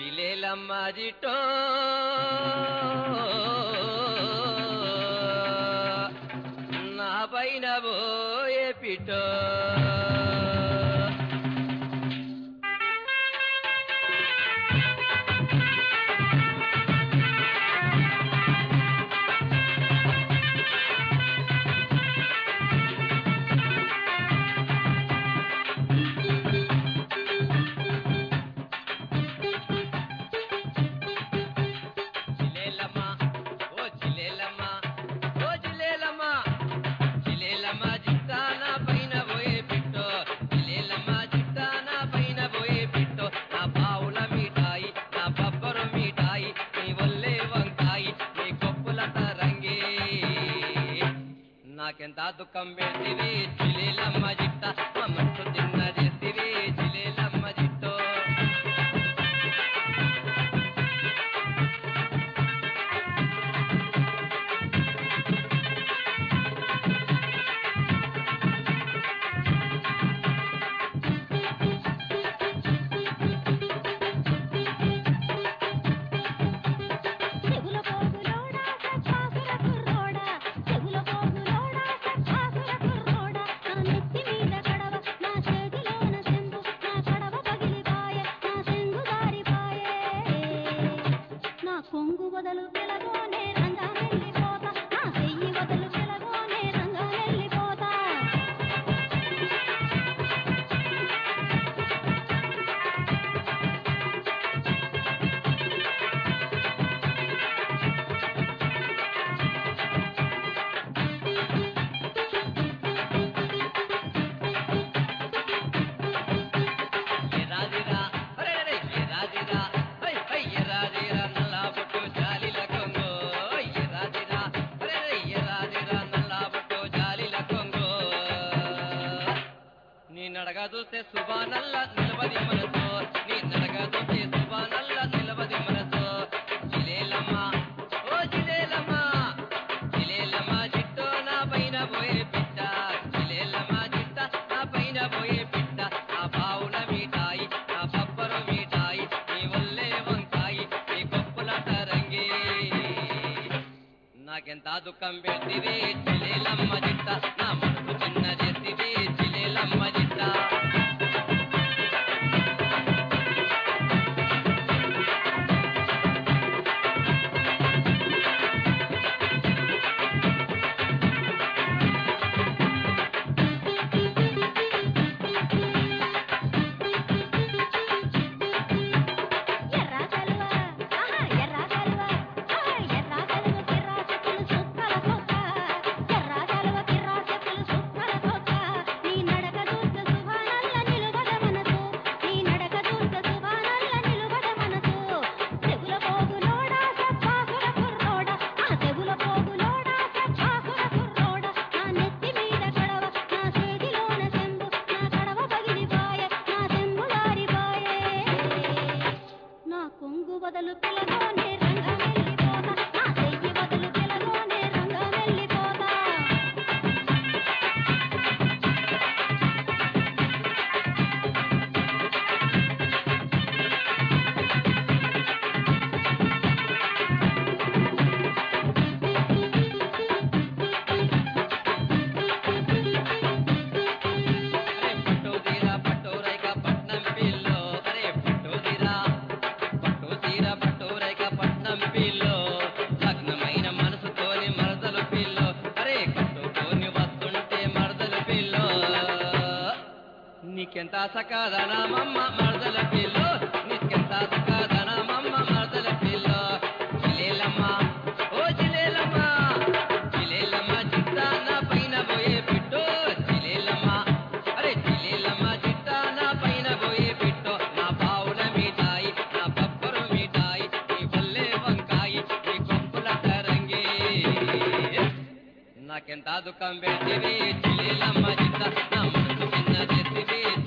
జిలేలమ్మ జిట్టో నా పైన పోయే పిట్టో నాకెంత దుఃఖం పెడితివి జిలేలమ్మ జిట్ట మమ్మట్టు తిన్న చేతివి జిలేలమ్మ జిట్టో కొంగు వదలు పిలగోనే రంగా వెళ్ళిపోతా నా చెయ్యి వదలు పిలగోనే రంగా వెళ్ళిపోతా నీ నడక చూస్తే సుబానల్ల నిలబది మనసు నీ నడక చూస్తే సుబానల్ల నిలబది మనసు జిలేలమ్మ ఓ జిలేలమ్మ జిలేలమ్మ జిట్టో నా పైన పోయే పిట్ట జిలేలమ్మ జిట్ట నా పైన పోయే పిట్ట నా బావుల మీటాయి నా బబ్బరు మీటాయి నీ ఒల్లే వంకాయి నీ గొప్పలట రంగి నాకెంత దుఃఖం పెడితివి జిలేలమ్మ జిట్ట నా మనసు చిన్న చేతివి జిలేలమ్మ జిట్ట కొంగు వదలు పిలగోనే రంగా వెళ్ళిపోతా నా చెయ్యి వదలు పిలగోనే రంగా వెళ్ళిపోతా లగ్నమైన మనసుతోని మరదలు పిల్లో అరే కట్టుతోని వస్తుంటే మరదలు పిల్లో నీకెంత సకాదనమమ్మ మరదల పిల్లో నీకెంత సకాదనమమ్మ మరదల పిల్లో జిలేలమ్మ ఓ జిలేలమ్మ జిలేలమ్మ జిట్ట నా పైన పోయే పిట్టో జిలేలమ్మ అరే జిలేలమ్మ జిట్ట నా పైన పోయే పిట్టో నా బావుల మీటాయి నా బబ్బరు మీటాయి నీ వల్లే వంకాయి నీ గొప్పలట రంగి నాకెంత దుఃఖం పెడితివి జిలేలమ్మ జిట్ట నా మనసు చిన్న చేతివి